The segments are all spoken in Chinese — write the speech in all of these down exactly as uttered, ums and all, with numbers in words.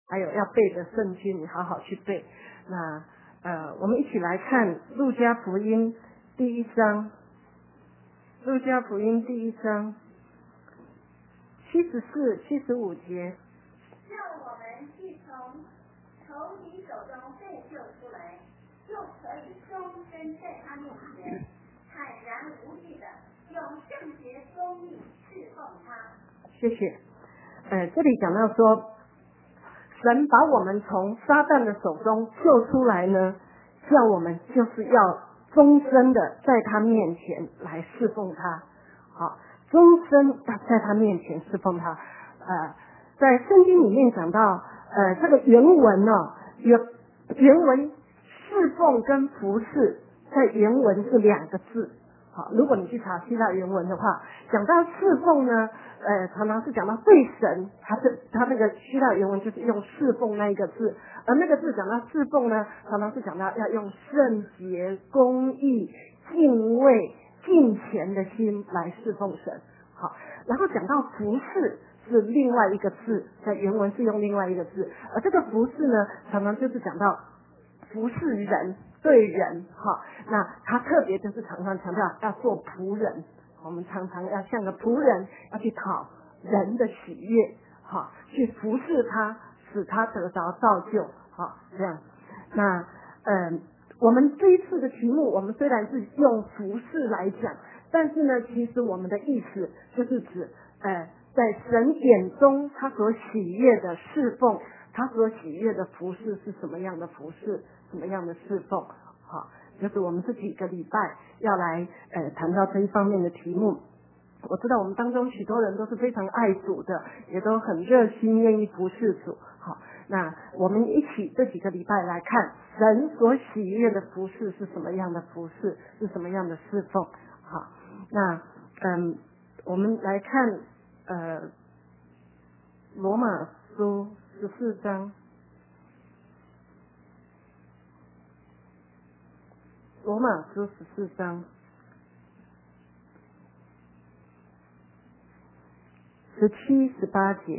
还有要背的圣经，你好好去背。那呃，我们一起来看路加福音第一章，路加福音第一章七十四、七十五节。 让我们既从仇敌手中被救出来，就可以终身在他面前坦然无惧的用圣洁公义侍奉他。 谢谢。呃，这里讲到说，神把我们从撒旦的手中救出来呢，叫我们就是要终身的在他面前来侍奉他。好，终身要在他面前侍奉他。呃，在圣经里面讲到，呃，这个原文呢、哦，原原文侍奉跟服侍，在原文是两个字。好，如果你去查希腊原文的话，讲到侍奉呢，呃，常常是讲到对神，他是他那个希腊原文就是用侍奉那一个字，而那个字讲到侍奉呢，常常是讲到要用圣洁、公义、敬畏、敬虔的心来侍奉神。好，然后讲到服侍是另外一个字，在原文是用另外一个字，而这个服侍呢，常常就是讲到服侍人。对人哈，那他特别就是常常强调要做仆人，我们常常要像个仆人，要去讨人的喜悦，哈，去服侍他，使他得着造就，哈，这样。那嗯，我们这一次的题目，我们虽然是用服侍来讲，但是呢，其实我们的意思就是指，呃，在神眼中他所喜悦的侍奉。他所喜悦的服侍是什么样的服侍，什么样的侍奉？好，就是我们这几个礼拜要来呃谈到这一方面的题目。我知道我们当中许多人都是非常爱主的，也都很热心愿意服侍主。好，那我们一起这几个礼拜来看神所喜悦的服侍是什么样的服侍，是什么样的侍奉。好，那嗯，我们来看呃罗马书十四章，罗马书十四章十七、十八节。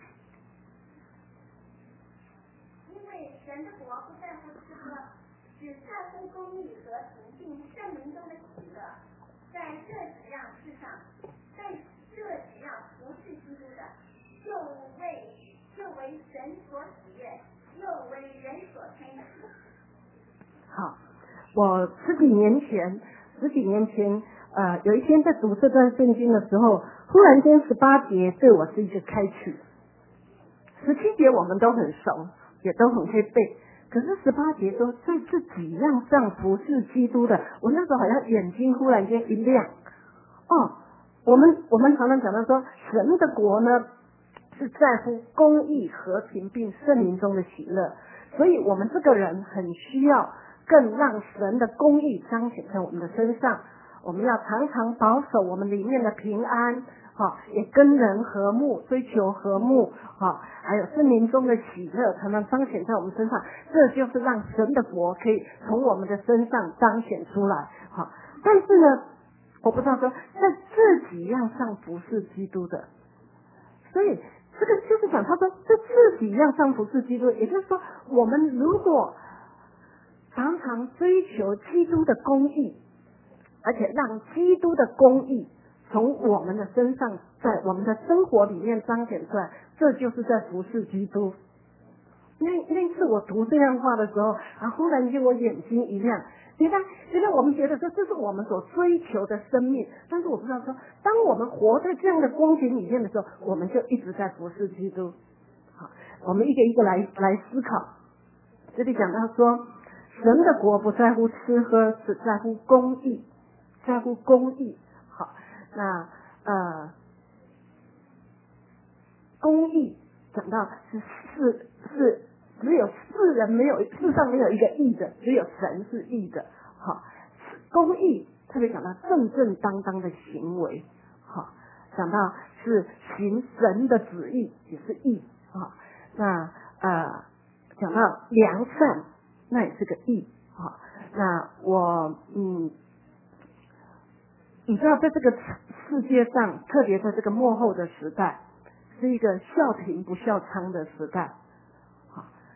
因为神的国不在乎吃喝，只在乎公义和平，并圣灵中的喜乐。在这几样事上，在这几样服侍基督的，就为就为神所喜悦，又为人所称许。 好，我十几年前，十几年前，呃，有一天在读这段圣经的时候，忽然间十八节对我是一个开启。十七节我们都很熟，也都很会背，可是十八节说在这几样上服侍基督的，我那时候好像眼睛忽然间一亮。哦，我们我们常常讲到说，神的国呢是在乎公义、和平，并圣灵中的喜乐，所以我们这个人很需要更让神的公义彰显在我们的身上。我们要常常保守我们里面的平安，哈，也跟人和睦，追求和睦，哈，还有圣灵中的喜乐，常常彰显在我们身上。这就是让神的国可以从我们的身上彰显出来，哈。但是呢，我不知道说在这几样上服侍基督的，所以这个就是讲，他说这这几样上服侍基督，也就是说，我们如果常常追求基督的公义，而且让基督的公义从我们的身上，在我们的生活里面彰显出来，这就是在服侍基督。那那次我读这样话的时候，然后忽然间我眼睛一亮，原来原来我们觉得说这是我们所追求的生命，但是我不知道说，当我们活在这样的光景里面的时候，我们就一直在服侍基督。好，我们一个一个来来思考。这里讲到说，神的国不在乎吃喝，只在乎公义。在乎公义。好，那呃，公义讲到是是是只有世人没有，世上没有一个义的，只有神是义的。好，公义特别讲到正正当当的行为。好，讲到是行神的旨意也是义。好，那呃讲到良善，那也是个义。好，那我嗯。你知道，在这个世界上，特别在这个末后的时代，是一个笑贫不笑娼的时代。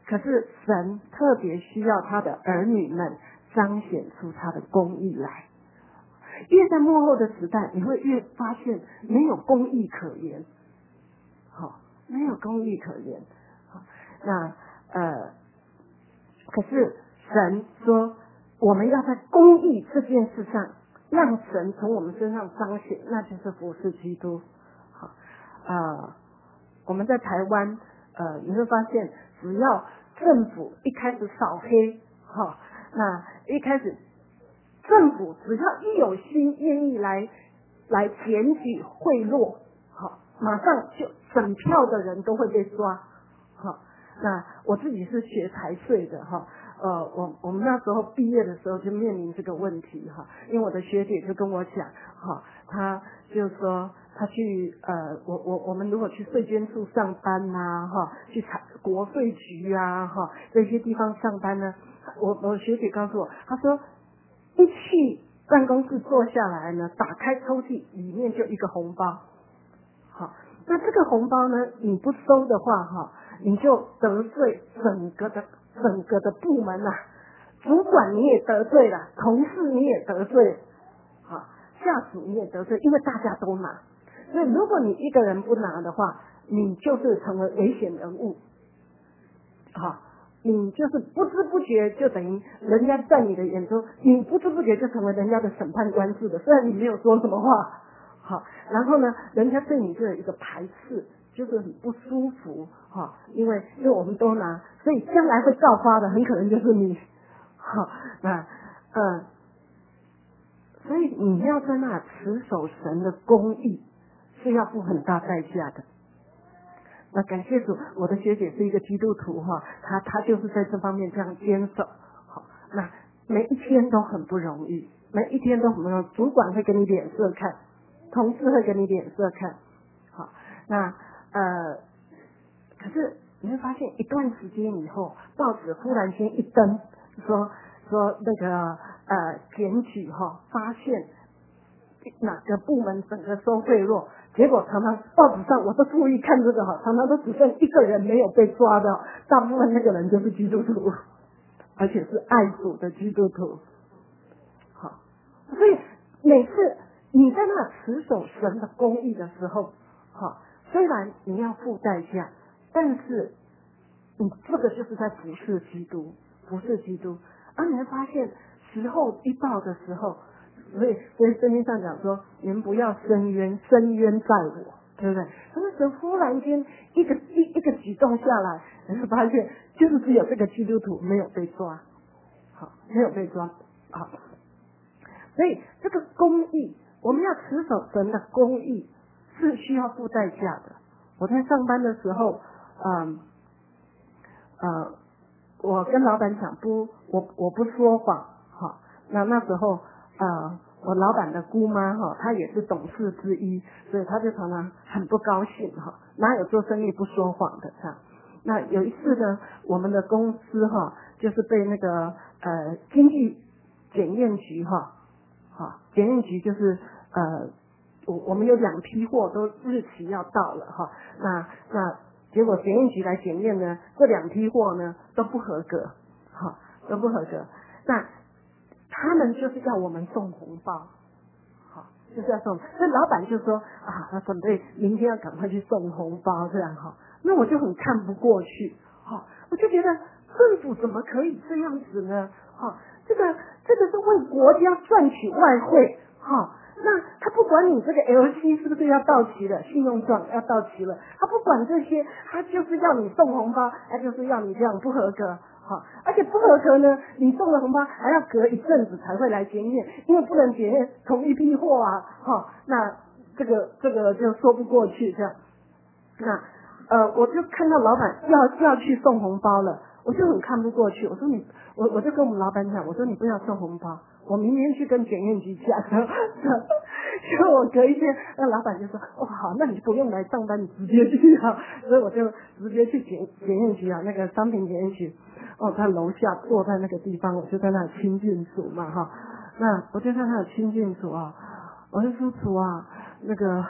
可是神特别需要他的儿女们彰显出他的公义来。越在末后的时代，你会越发现没有公义可言，好，没有公义可言。好，那呃，可是神说，我们要在公义这件事上，让神从我们身上彰显，那就是服侍基督。好，呃，我们在台湾，呃，你会发现，只要政府一开始扫黑，哈，那一开始。政府只要一有心愿意来来检举贿赂，好，马上就整票的人都会被抓。好，那我自己是学财税的哈，呃，我我们那时候毕业的时候就面临这个问题哈，因为我的学姐就跟我讲，哈，她就说她去呃，我我我们如果去税捐处上班呐、啊，哈，去财国税局啊，哈，这些地方上班呢，我我学姐告诉我，她说。一去办公室坐下来呢，打开抽屉，里面就一个红包。好，那这个红包呢，你不收的话，哈，你就得罪整个的整个的部门啊，主管你也得罪了，同事你也得罪，好，下属你也得罪，因为大家都拿。所以如果你一个人不拿的话，你就是成为危险人物。好。你就是不知不觉就等于人家在你的眼中，你不知不觉就成为人家的审判官似的，虽然你没有说什么话，好，然后呢，人家对你就有一个排斥，就是很不舒服，哈，因为因为我们都拿，所以将来会造发的很可能就是你，好，那呃，所以你要在那持守神的公义，是要付很大代价的。那感谢主，我的学姐是一个基督徒哈，她她就是在这方面这样坚守。好，那每一天都很不容易，每一天都很不容易。主管会给你脸色看，同事会给你脸色看。好，那呃，可是你会发现一段时间以后，报纸忽然间一登，说说那个呃检举哈，发现哪个部门整个收贿赂。结果常常报纸上我都注意看这个哈，常常都只剩一个人没有被抓的，大部分那个人就是基督徒，而且是爱主的基督徒。好，所以每次你在那持守神的公义的时候，好，虽然你要付代价，但是你这个就是在服侍基督，服侍基督。而你会发现时候一到的时候。所以，所以圣经上讲说，你们不要伸冤，伸冤在我，对不对？可是神忽然间一个一一个举动下来，你会发现，就是只有这个基督徒没有被抓，好，没有被抓，好。所以这个公义，我们要持守神的公义，是需要付代价的。我在上班的时候，嗯，呃，我跟老板讲不，我我不说谎，好，那那时候。呃，我老板的姑妈哈，她也是董事之一，所以她就常常很不高兴哈，哪有做生意不说谎的这样。那有一次呢，我们的公司哈，就是被那个呃经济检验局哈，哈检验局就是呃我我们有两批货都日期要到了哈，那那结果检验局来检验呢，这两批货呢都不合格，哈都不合格，那。他们就是要我们送红包，好，就是要送。所以老板就说啊，他准备明天要赶快去送红包，这样哈。那我就很看不过去，哈，我就觉得政府怎么可以这样子呢？哈，这个这个是为国家赚取外汇，哈。那他不管你这个 L C 是不是要到期了，信用状要到期了，他不管这些，他就是要你送红包，他就是要你这样不合格。好，而且不合格呢，你送了红包还要隔一阵子才会来检验，因为不能检验同一批货啊，哈，那这个这个就说不过去这样。那呃，我就看到老板要要去送红包了，我就很看不过去，我说你，我我就跟我们老板讲，我说你不要送红包，我明天去跟检验局讲。结果我隔一天，那老板就说，哦好，那你就不用来上班，你直接去啊，所以我就直接去检检验局啊，那个商品检验局。哦，在楼下坐在那个地方，我就在那里亲近主嘛哈。那我就在那里亲近主啊，我就说主啊，那个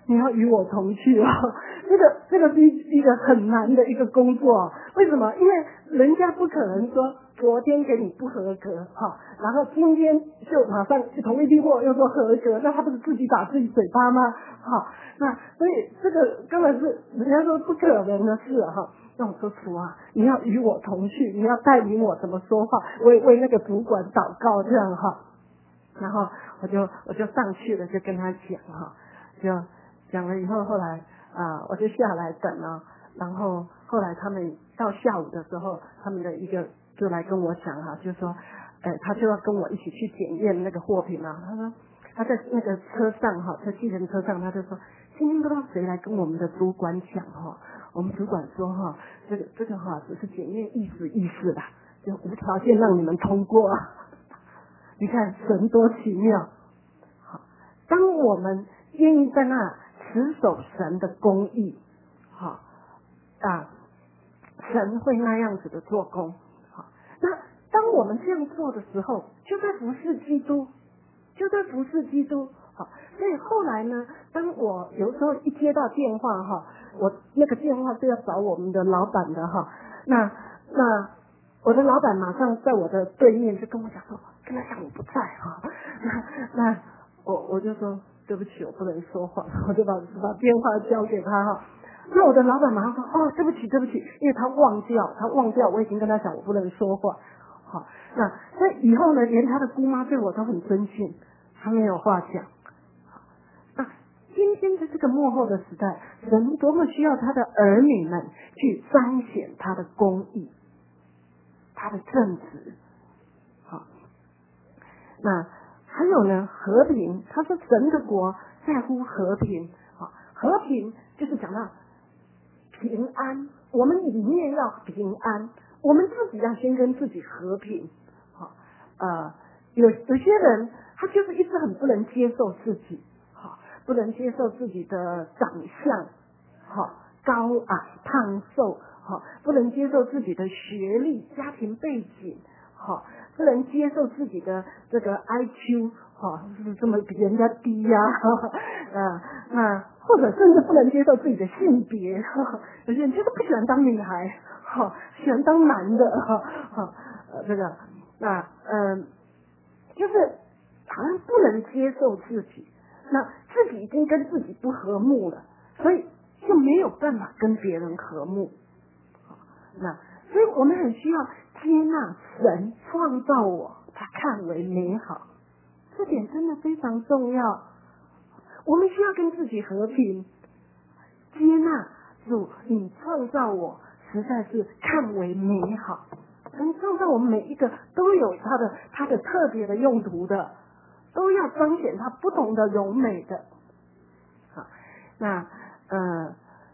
你要与我同去哦。这个这个是一个很难的一个工作，为什么？因为人家不可能说昨天给你不合格哈，然后今天就马上同一批货又说合格，那他不是自己打自己嘴巴吗？哈，那所以这个根本是人家说不可能的事哈。那我说主啊，你要与我同去，你要带领我怎么说话，为为那个主管祷告这样哈。然后我就我就上去了，就跟他讲哈，就讲了以后，后来啊、呃、我就下来等了，然后后来他们到下午的时候，他们的一个就来跟我讲哈，就说，呃他就要跟我一起去检验那个货品嘛，他说他在那个车上哈，在计程车上他就说，今天不知道谁来跟我们的主管讲哈，我们主管说哈，这个这个哈只是检验意思意思啦，就无条件让你们通过。你看神多奇妙，好，当我们愿意在那持守神的公义，好啊，神会那样子的做工。好，那当我们这样做的时候，就在服侍基督，就在服侍基督。好，所以后来呢，当我有时候一接到电话哈，我那个电话是要找我们的老板的哈，那那我的老板马上在我的对面就跟我讲说。跟他讲我不在哈，那那我我就说对不起，我不能说谎，我就把把电话交给他哈。那我的老板马上说哦对不起对不起，因为他忘掉他忘掉我已经跟他讲我不能说谎。好，那那以后呢，连他的姑妈对我都很尊敬，他没有话讲。那今天在这个末后的时代，神多么需要他的儿女们去彰显他的公义，他的正直。好。那还有呢，和平，他说神的国在乎和平，啊，和平就是讲到平安，我们里面要平安，我们自己要先跟自己和平，好，呃，有有些人他就是一直很不能接受自己，好，不能接受自己的长相，好，高矮胖瘦，好，不能接受自己的学历、家庭背景，好。不能接受自己的这个 I Q 哈、哦，是这么比人家低呀、啊，啊，那或者甚至不能接受自己的性别，哈，有些人就是不喜欢当女孩，哈、哦，喜欢当男的，哈、哦，呃，这个，那嗯、呃，就是好像不能接受自己，那自己已经跟自己不和睦了，所以就没有办法跟别人和睦，那所以我们很需要接纳神创造我，他看为美好，这点真的非常重要。我们需要跟自己和平，接纳主，你创造我实在是看为美好。神创造我们每一个都有他的他的特别的用途的，都要彰显他不同的荣美的。好，那呃。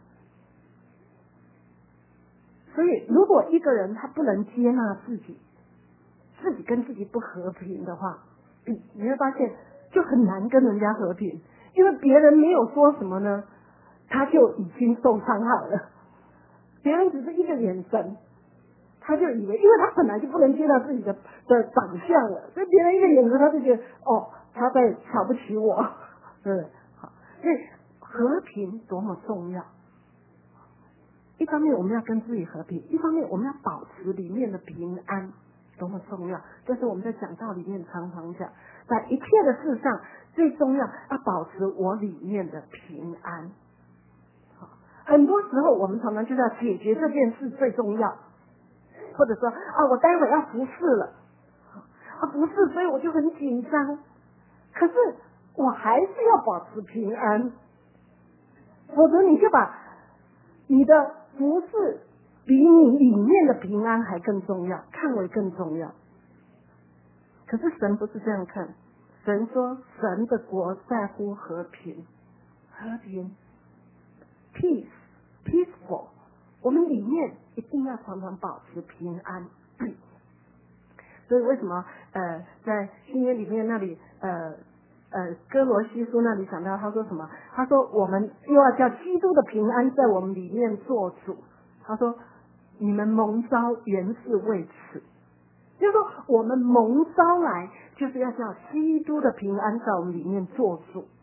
所以，如果一个人他不能接纳自己，自己跟自己不和平的话，你你会发现就很难跟人家和平，因为别人没有说什么呢，他就已经受伤害了。别人只是一个眼神，他就以为，因为他本来就不能接纳自己的的长相了，所以别人一个眼神他就觉得哦，他在瞧不起我，对不对？好，所以和平多么重要。一方面我们要跟自己和平，一方面我们要保持里面的平安，多么重要！这是我们在讲道里面常常讲，在一切的事上最重要要保持我里面的平安。很多时候我们常常就是要解决这件事最重要，或者说啊，我待会要服侍了，啊服侍，所以我就很紧张，可是我还是要保持平安，否则你就把你的服侍比你里面的平安还更重要，看为更重要。可是神不是这样看，神说神的国在乎和平，和平 peace peaceful， 我们里面一定要常常保持平安。所以为什么呃在新约里面那里呃呃哥罗西书那里讲到，他说什么？他说我们又要叫基督的平安在我们里面做主。他说你们蒙召原是为此，就是说我们蒙召来就是要叫基督的平安在我们里面做主。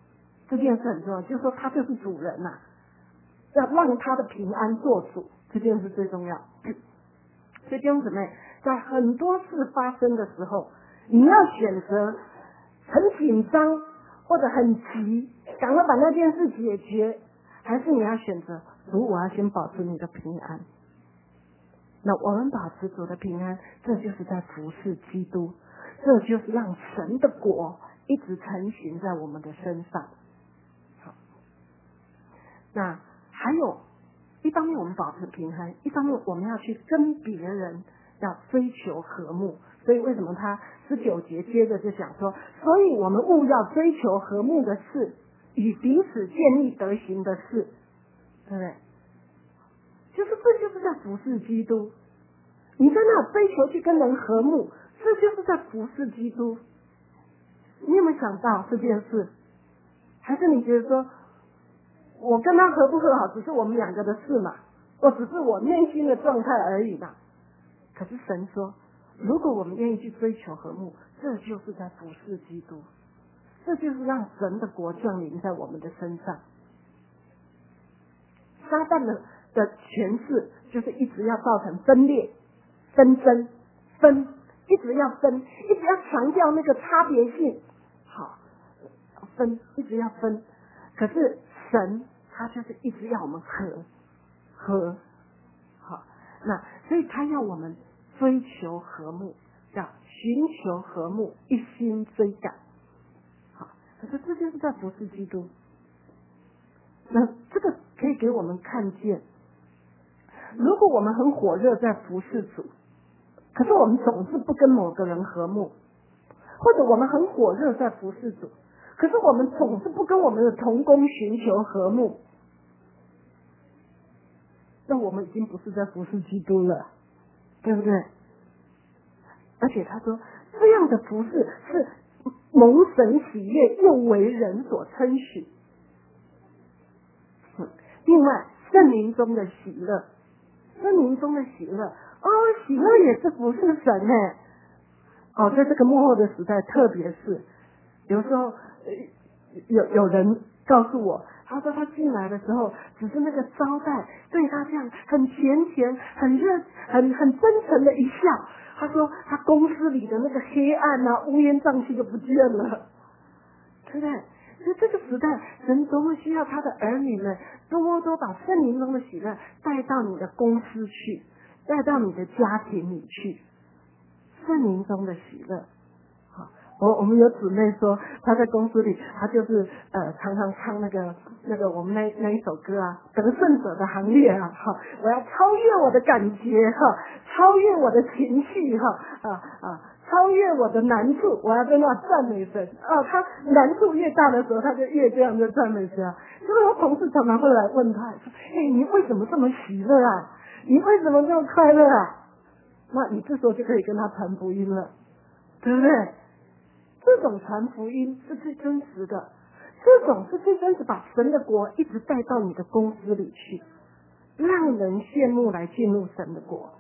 这件事很重要，就是说他就是主人呐、啊，要让他的平安做主，这件事最重要。所以弟兄姊妹，在很多事发生的时候，你要选择很紧张或者很急，赶快把那件事解决，还是你要选择主，我要先保持你的平安。那我们保持主的平安，这就是在服侍基督，这就是让神的国一直成行在我们的身上。好，那还有一方面我们保持平安，一方面我们要去跟别人要追求和睦。所以为什么他十九节接着就讲说，所以我们务要追求和睦的事，与彼此建立德行的事，对不对？就是这就是在服侍基督。你在那追求去跟人和睦，这就是在服侍基督。你有没有想到这件事？还是你觉得说，我跟他和不和好只是我们两个的事嘛，或只是我内心的状态而已嘛？可是神说，如果我们愿意去追求和睦，这就是在服侍基督，这就是让神的国降临在我们的身上。撒旦的的权势就是一直要造成分裂、纷争、分，一直要分，一直要强调那个差别性，好，分，一直要分。可是神他就是一直要我们和和，好，那所以他要我们追求和睦，叫寻求和睦，一心追赶。好，可是这就是在服侍基督。那这个可以给我们看见，如果我们很火热在服侍主，可是我们总是不跟某个人和睦，或者我们很火热在服侍主，可是我们总是不跟我们的同工寻求和睦，那我们已经不是在服侍基督了，对不对？而且他说，这样的服侍是蒙神喜悦，又为人所称许。另外，圣灵中的喜乐，圣灵中的喜乐，哦，喜乐也是服侍神哎。哦，在这个末后的时代，特别是有时候有有人告诉我，他说他进来的时候，只是那个招待对他这样很甜甜、很热、很很真诚的一笑，他说他公司里的那个黑暗啊、乌烟瘴气就不见了，对不对？所以这个时代，神多么需要他的儿女们多多把圣灵中的喜乐带到你的公司去，带到你的家庭里去。圣灵中的喜乐，好，我我们有姊妹说，她在公司里，她就是呃常常唱那个那个我们那那一首歌啊，得胜者的行列啊，哈，我要超越我的感觉哈，超越我的情绪哈，啊啊。超越我的难处，我要在那赞美神啊！他难处越大的时候，他就越这样的赞美神。就是我同事常常会来问他说：“哎，你为什么这么喜乐啊？你为什么这么快乐啊？”那你这时候就可以跟他传福音了，对不对？这种传福音是最真实的，这种是最真实，把神的国一直带到你的公司里去，让人羡慕来进入神的国。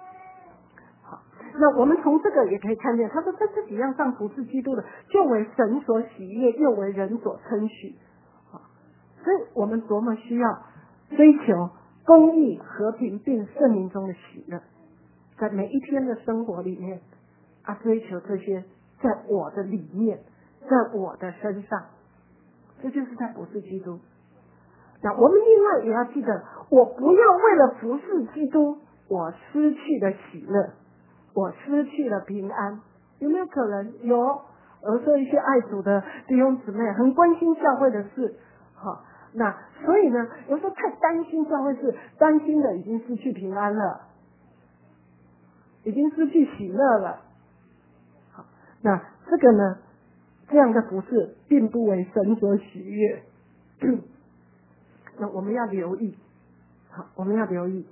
那我们从这个也可以看见，他说在这几样上服侍基督的，就为神所喜悦，又为人所称许。所以我们多么需要追求公义、和平并圣灵中的喜乐，在每一天的生活里面啊，追求这些，在我的里面，在我的身上，这就是在服侍基督。那我们另外也要记得，我不要为了服侍基督，我失去了喜乐。我失去了平安，有没有可能？有。而说一些爱主的弟兄姊妹很关心教会的事，好，那所以呢，有时候太担心教会事，担心的已经失去平安了，已经失去喜乐了。好，那这个呢，这样的服事并不为神所喜悦。那我们要留意，好，我们要留意。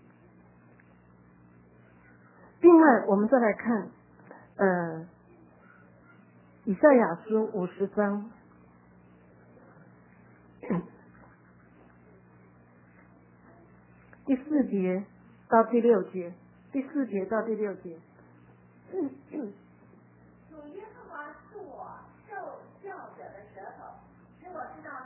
另外，我们再来看，呃，以赛亚书五十章，第四节到第六节，第四节到第六节。 主耶和华是我受教者的舌头，使我知道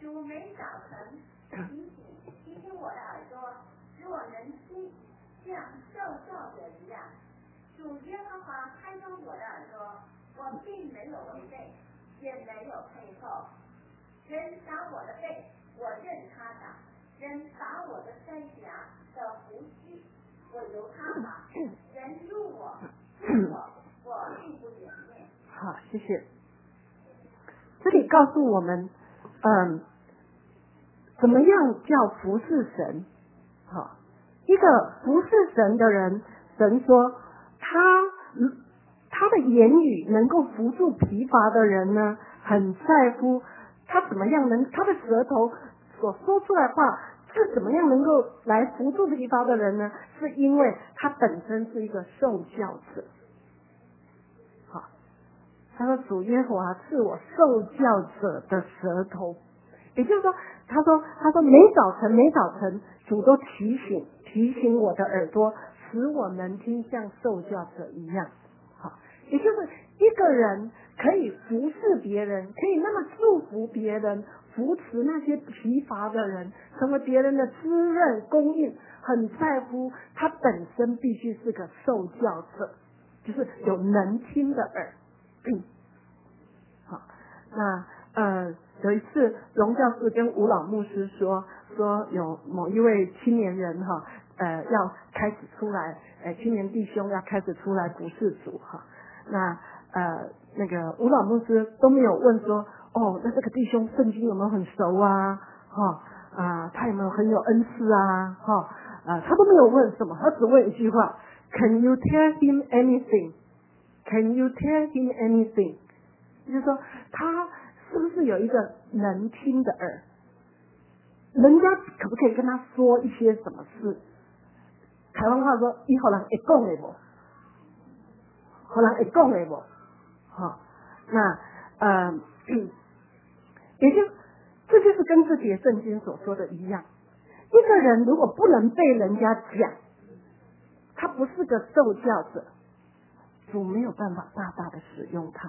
主每早晨提醒提醒我的耳朵，使我能听，像受教者一样。主耶和华开通我的耳朵，我并没有违背，也没有退后。人打我的背，我任他打；人打我的腮颊的胡须，我由他打；人辱我，辱我，我并不掩面。 好，谢谢。这里告诉我们，嗯，怎么样叫服侍神？好，一个服侍神的人，神说他他的言语能够扶助疲乏的人呢，很在乎他怎么样能他的舌头所说出来话是怎么样能够来扶助疲乏的人呢？是因为他本身是一个受教者。好，他说主耶和华是我受教者的舌头，也就是说，他说他说每早晨每早晨主都提醒提醒我的耳朵，使我能听像受教者一样。好，也就是一个人可以服侍别人，可以那么祝福别人，扶持那些疲乏的人，成为别人的滋润供应，很在乎他本身必须是个受教者，就是有能听的耳。嗯，好，那呃有一次荣教师跟吴老牧师说说有某一位青年人哈呃要开始出来，呃青年弟兄要开始出来服侍主哈，那呃那个吴老牧师都没有问说哦那这个弟兄圣经有没有很熟啊哈啊、呃、他有没有很有恩赐啊哈啊、呃、他都没有问什么，他只问一句话 Can you tell him anything? Can you tell him anything? 就是说他是不是有一个能听的耳，人家可不可以跟他说一些什么事？台湾话说他人会讲的不，他人会讲的不，好，那呃也就这就是跟这节圣经所说的一样，一个人如果不能被人家讲，他不是个受教者，主没有办法大大的使用他。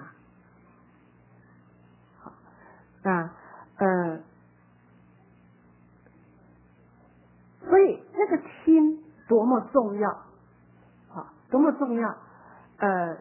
好，那呃，所以那个听多么重要，好，多么重要。呃，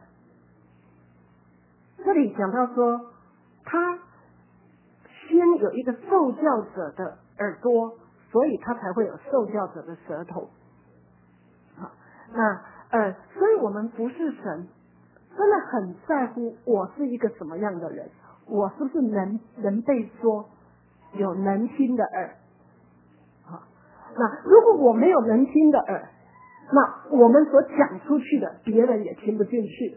这里讲到说，他先有一个受教者的耳朵，所以他才会有受教者的舌头。好，那呃，所以我们服侍神，真的很在乎我是一个什么样的人，我是不是能能被说，有能听的耳。好，那如果我没有能听的耳，那我们所讲出去的，别人也听不进去。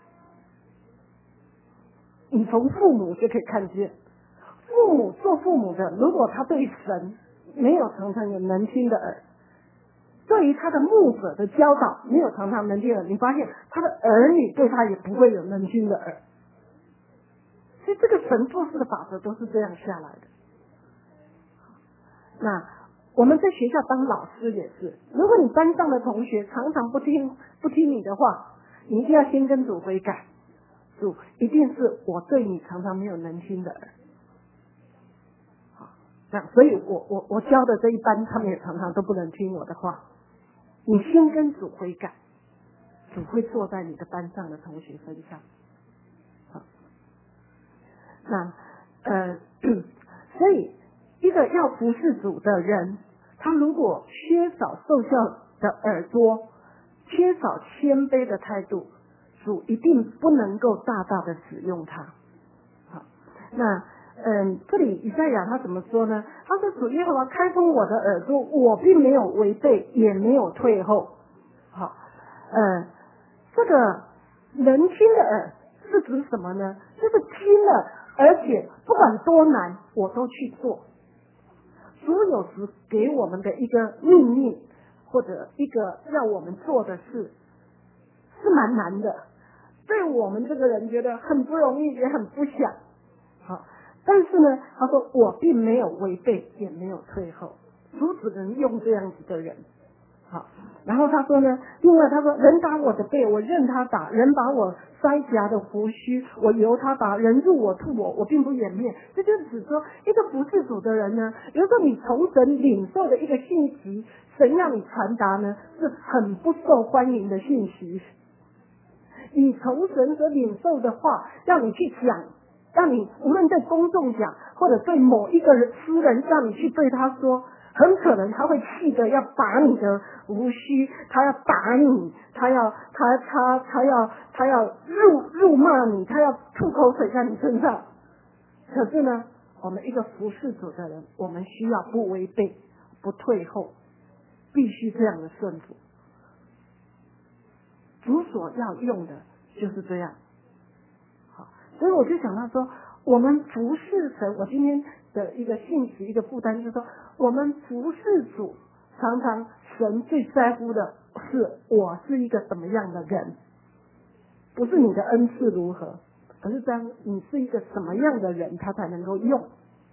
你从父母就可以看见，父母做父母的，如果他对神没有常常有能听的耳，对于他的牧者的教导没有常常能听的耳，你发现他的儿女对他也不会有能听的耳。所以这个神做事的法则都是这样下来的。那我们在学校当老师也是，如果你班上的同学常常不听不听你的话，你一定要先跟主悔改，主一定是我对你常常没有能听的耳。好，那所以我我我教的这一班，他们也常常都不能听我的话。你先跟主悔改，主会坐在你的班上的同学身上。好，那呃，所以一个要服侍主的人，他如果缺少受教的耳朵，缺少谦卑的态度，主一定不能够大大的使用他。好，那嗯，这里以赛亚他怎么说呢？他说主耶和华开通我的耳朵，我并没有违背，也没有退后。好，呃，这个能听的耳是指什么呢？就是听了，而且不管多难，我都去做。主有时给我们的一个命令，或者一个让我们做的事，是蛮难的，对我们这个人觉得很不容易，也很不想。好，但是呢，他说我并没有违背，也没有退后。主只能用这样子的人。 好，然后他说呢，另外他说，人打我的背，我任他打；人把我腮颊的胡须，我由他打；人入我吐我，我并不掩面。这就指说，一个服侍主的人呢，有时候你从神领受的一个信息，神让你传达呢，是很不受欢迎的信息。你从神所领受的话，让你去讲，让你无论对公众讲，或者对某一个人私人，让你去对他说，很可能他会气得要拔你的胡须，他要打你，他要他他他要他要辱辱骂你，他要吐口水在你身上。可是呢，我们一个服侍主的人，我们需要不违背，不退后，必须这样的顺服。主所要用的就是这样。好，所以我就想到说，我们服侍神，我今天的一个信息一个负担就是说，我们服侍主，常常神最在乎的是我是一个什么样的人，不是你的恩赐如何，而是当你是一个什么样的人，他才能够用。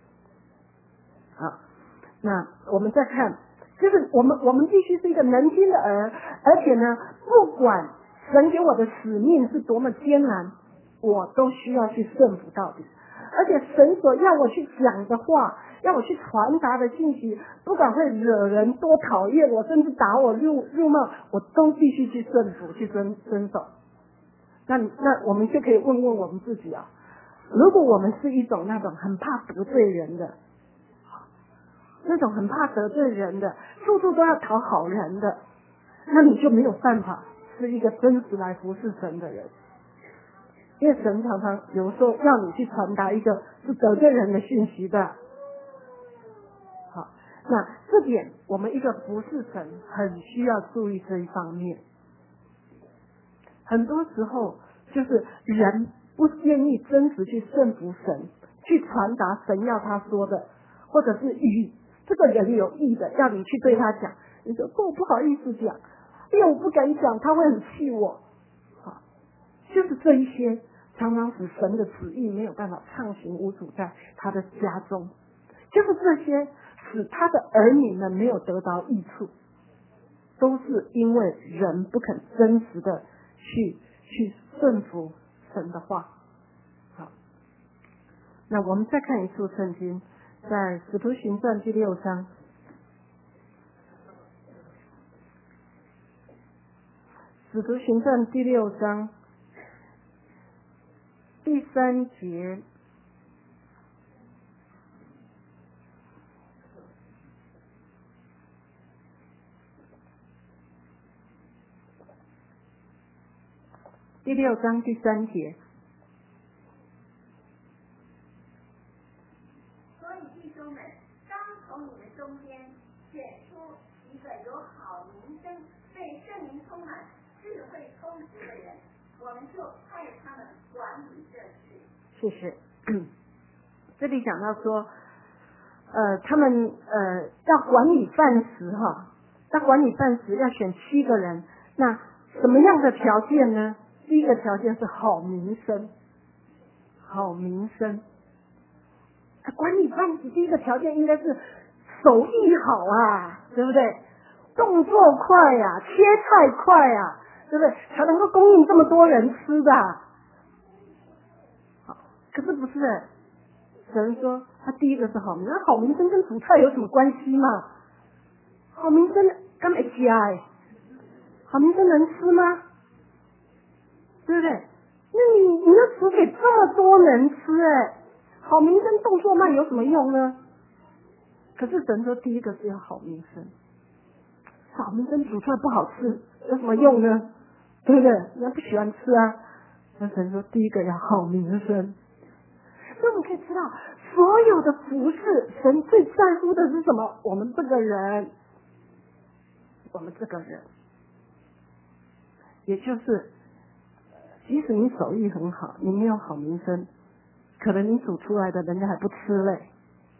好，那我们再看，就是我们我们必须是一个能听的儿，而且呢，不管神给我的使命是多么艰难，我都需要去顺服到底。而且神所要我去讲的话，要我去传达的信息，不管会惹人多讨厌我，甚至打我辱辱骂，我都必须去顺服，去遵遵守。那那我们就可以问问我们自己啊，如果我们是一种那种很怕得罪人的，那种很怕得罪人的，处处都要讨好人的，那你就没有办法是一个真实来服侍神的人。因为神常常有时候要你去传达一个是得罪人的讯息的。好，那这点我们一个服侍神很需要注意这一方面。很多时候就是人不愿意真实去顺服神，去传达神要他说的，或者是与这个人有益的，要你去对他讲，你说哦不好意思讲，哎呀我不敢讲，他会很气我。好，就是这一些常常使神的旨意没有办法畅行无阻在他的家中，就是这些使他的儿女们没有得到益处，都是因为人不肯真实的去去顺服神的话。好，那我们再看一处圣经，在使徒行传第六章，使徒行传第六章第三节，第六章第三节。 所以弟兄们，当从你们中间选出一个有好名声、被圣灵充满、智慧充实的人，我们就派他们管理这事。 谢谢。这里讲到说，呃，他们呃要管理饭食哈，要管理饭食要选七个人，那什么样的条件呢？第一个条件是好名声，好名声。啊、管理饭食第一个条件应该是手艺好啊，对不对？动作快呀、啊，切菜快呀、啊，对不对？才能够供应这么多人吃的、啊。好，可是不是？神说他第一个是好名声，好名声跟煮菜有什么关系嘛？好名声干嘛加哎？好名声能吃吗？对不对？那你你要煮给这么多人吃哎，好名声动作慢有什么用呢？可是神说第一个是要好名声，好名声煮出来不好吃有什么用呢？对不对？人家不喜欢吃啊。那神说第一个要好名声。所以我们可以知道，所有的服事，神最在乎的是什么？我们这个人，我们这个人，也就是即使你手艺很好，你没有好名声，可能你煮出来的人家还不吃嘞，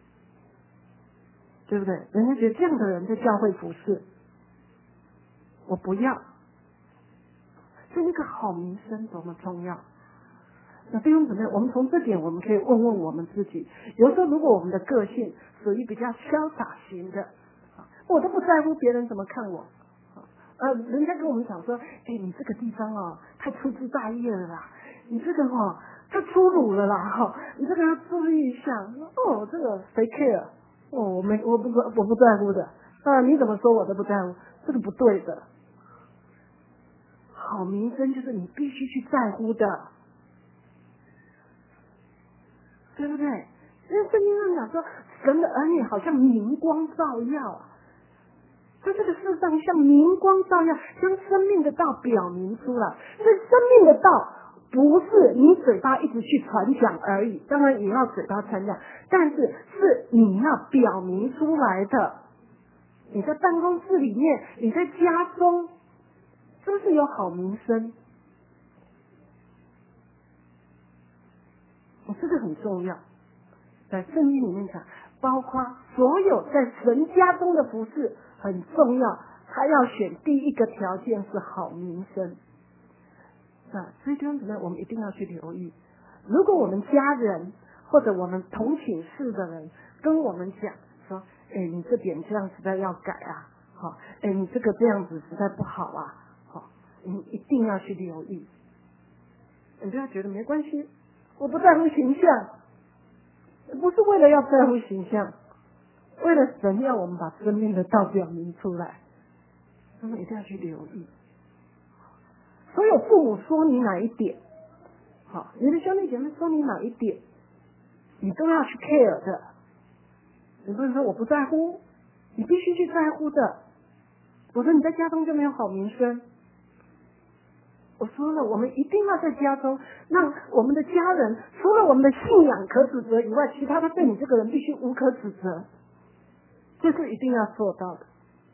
对不对？人家觉得这样的人在教会服事，我不要。所以那个好名声多么重要。那弟兄姊妹，我们从这点我们可以问问我们自己，有时候如果我们的个性属于比较潇洒型的，我都不在乎别人怎么看我， 呃，人家跟我们讲说，哎，你这个地方哦，太粗枝大叶了啦，你这个哦，太粗鲁了啦，哈、哦，你这个要注意一下。哦，这个谁 care？ 哦，我没，我不，我不在乎的。啊，你怎么说我都不在乎，这个不对的。好名声就是你必须去在乎的，对不对？因为圣经上讲说，神的儿女好像明光照耀，在这个世上像明光照耀，将生命的道表明出来。所以生命的道不是你嘴巴一直去传讲而已，当然也要嘴巴传讲，但是是你要表明出来的。你在办公室里面，你在家中，是不是有好名声？哦，这个很重要。在圣经里面讲，包括所有在神家中的服事很重要，他要选第一个条件是好名声。啊，所以弟兄姊妹，我们一定要去留意，如果我们家人或者我们同寝室的人跟我们讲说，哎，你这点这样实在要改啊，好，哎，你这个这样子实在不好啊，好，你一定要去留意。你不要觉得没关系，我不在乎形象，不是为了要在乎形象，为了神要我们把生命的道表明出来，我们一定要去留意。所有父母说你哪一点，好，你的兄弟姐妹说你哪一点，你都要去 care 的。你不能说我不在乎，你必须去在乎的，否则你在家中就没有好名声。我说了，我们一定要在家中让我们的家人，除了我们的信仰可指责以外，其他的对你这个人必须无可指责，这是一定要做到的。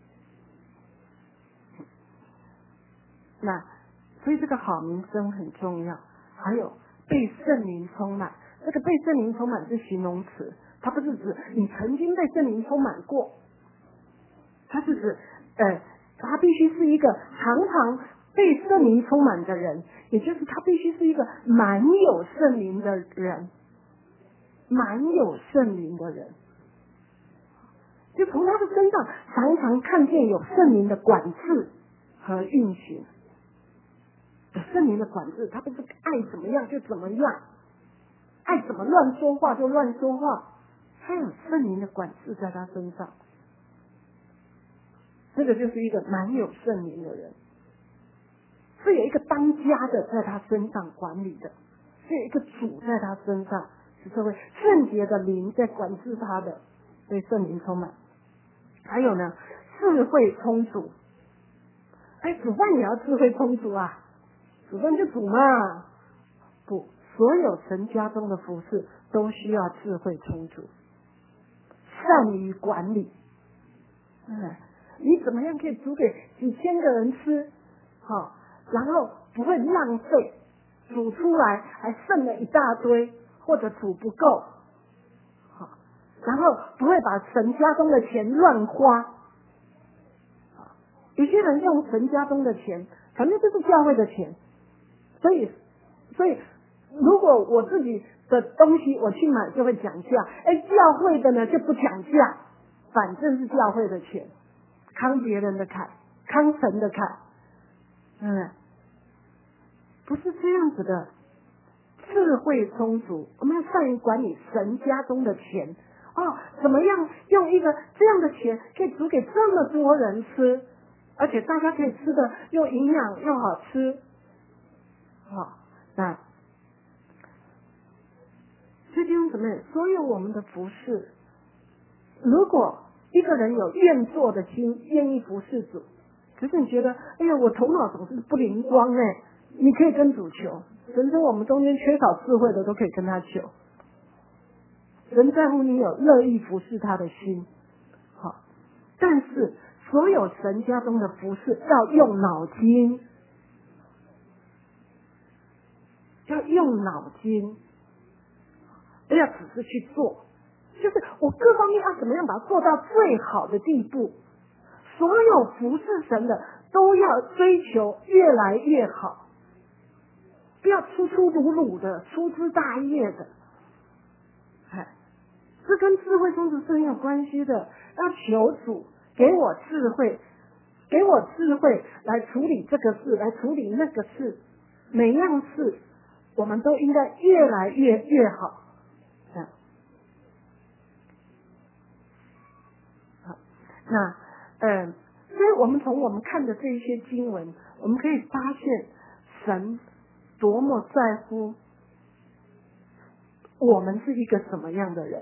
那所以这个好名声很重要，还有被圣灵充满。这个被圣灵充满是形容词，它不是指你曾经被圣灵充满过，它是指呃，他必须是一个常常被圣灵充满的人，也就是他必须是一个满有圣灵的人，满有圣灵的人，就从他的身上常常看见有圣灵的管制和运行。圣灵的管制，他不是爱怎么样就怎么样，爱怎么乱说话就乱说话，他有圣灵的管制在他身上。这个就是一个满有圣灵的人，是有一个当家的在他身上管理的，是有一个主在他身上，是这位圣洁的灵在管制他的，对圣灵充满。还有呢，智慧充足。哎，煮饭也要智慧充足啊，煮饭就煮嘛。不，所有神家中的服事都需要智慧充足，善于管理。嗯，你怎么样可以煮给几千个人吃，好、哦，然后不会浪费，煮出来还剩了一大堆，或者煮不够，好、哦，然后不会把神家中的钱乱花。有些人用神家中的钱，反正就是教会的钱，所以，所以如果我自己的东西我去买就会讲价，哎，教会的呢就不讲价，反正是教会的钱，扛别人的坎，扛神的坎，嗯，不是这样子的。智慧充足，我们要善于管理神家中的钱哦，怎么样用一个这样的钱可以煮给这么多人吃，而且大家可以吃的又营养又好吃，好、哦，那所以弟兄姊妹，所有我们的服事，如果一个人有愿做的心，愿意服事主，可是你觉得，哎呀，我头脑总是不灵光哎，你可以跟主求，神说我们中间缺少智慧的都可以跟他求，神在乎你有乐意服事他的心，好，但是所有神家中的服事要用脑筋，要用脑筋，不要只是去做，就是我各方面要怎么样把它做到最好的地步。所有服事神的都要追求越来越好，不要粗粗鲁鲁的、粗枝大叶的。哎，这跟智慧充足是很有关系的。要求主给我智慧， 给我智慧来处理这个事，来处理那个事，每样事我们都应该越来越越好。嗯，好，那嗯，所以我们从我们看的这一些经文，我们可以发现神多么在乎我们是一个什么样的人。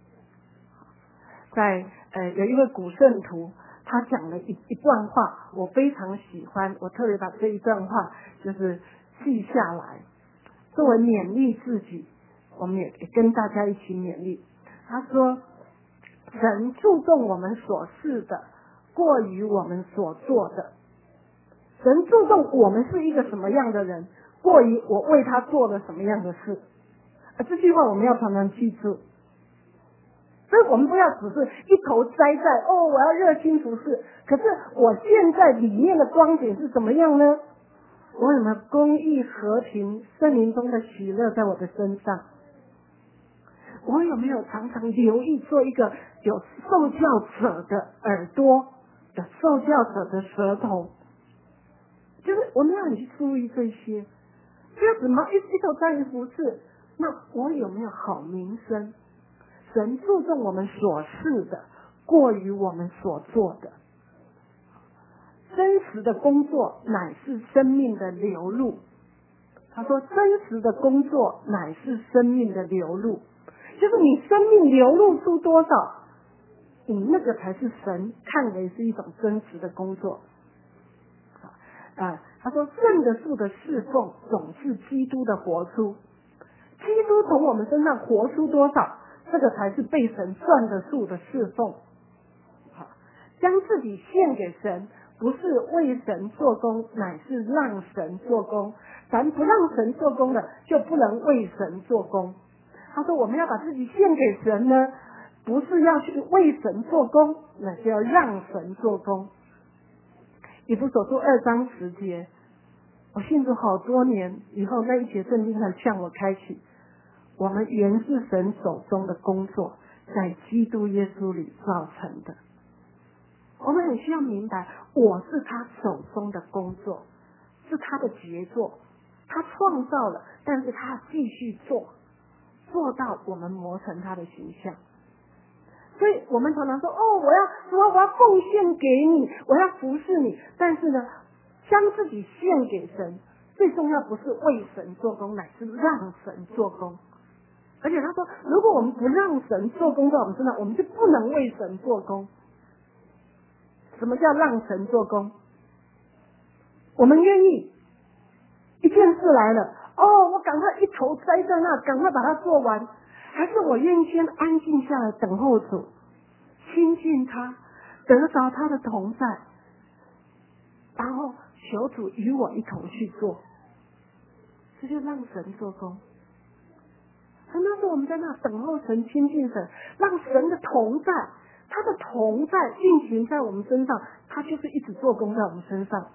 在呃有一位古圣徒，他讲了一一段话，我非常喜欢，我特别把这一段话就是记下来，作为勉励自己，我们也跟大家一起勉励。他说，神注重我们所是的过于我们所做的，神注重我们是一个什么样的人，过于我为他做了什么样的事。啊，这句话我们要常常记住。所以我们不要只是一头栽在哦，我要热心服事，可是我现在里面的光景是怎么样呢？我有没有公义、和平、圣灵中的喜乐在我的身上？我有没有常常留意做一个有受教者的耳朵，有受教者的舌头？就是我们要你去注意这些，不要只忙一一头栽于服事。那我有没有好名声？神注重我们所是的，过于我们所做的。真实的工作乃是生命的流露。他说，真实的工作乃是生命的流露，就是你生命流露出多少，你那个才是神看为是一种真实的工作。啊，他说，认得住的侍奉总是基督的活出。基督从我们身上活出多少，这个才是被神算得数的侍奉。好，将自己献给神，不是为神做工，乃是让神做工。咱不让神做工的，就不能为神做工。他说，我们要把自己献给神呢，不是要去为神做工，乃是要让神做工。以弗所书二章十节，我信主好多年以后，那一节圣经才向我开启。我们原是神手中的工作，在基督耶稣里造成的。我们很需要明白，我是他手中的工作，是他的杰作，他创造了，但是他继续做，做到我们磨成他的形象。所以我们常常说，哦，我要主啊，我要奉献给你，我要服侍你，但是呢，将自己献给神，最重要不是为神做工，乃是让神做工。而且他说，如果我们不让神做工在我们身上，我们就不能为神做工。什么叫让神做工？我们愿意一件事来了，哦，我赶快一头栽在那，赶快把它做完，还是我愿意先安静下来等候主，亲近他，得着他的同在，然后求主与我一同去做，这就让神做工。很多时候我们在那等候神，亲近神，让神的同在，他的同在运行在我们身上，他就是一直做工在我们身上。